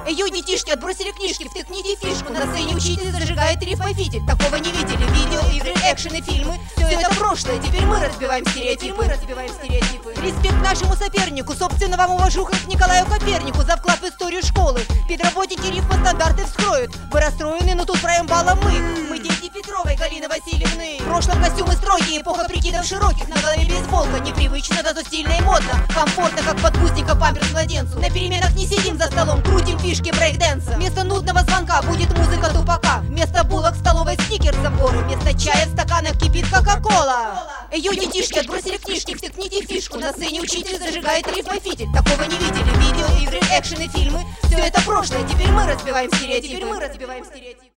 Эй, детишки, отбросили книжки, втыкните фишку. На сцене учитель зажигает рифмофитель. Такого не видели. Видео, игры, экшены, фильмы. Все это прошлое, теперь мы разбиваем стереотипы. Респект нашему сопернику, собственно вам уважуха к Николаю Копернику за вклад в историю школы. Педработники рифмостандарты вскроют. Вы расстроены, но тут правим баллом мы. Мы дети Петровой, Галины Васильевны. В прошлом костюмы строгие, эпоха прикидов широких. На голове бейсболка, непривычно, зато стильно и модно. Комфортно, как подгузника памперс младенцу. На переменах не сидим за столом, крутим фишки брейк-дэнса. Вместо нудного звонка будет музыка тупака. Вместо булок в столовой стикер за гору. Вместо чая в стаканах кипит кока-кола. Эй, детишки, отбросили книжки, втыкните фишку. На сцене учитель зажигает рифмофитель. Такого не видели. Видео, игры, экшены, фильмы. Все это прошлое, теперь мы разбиваем стереотипы.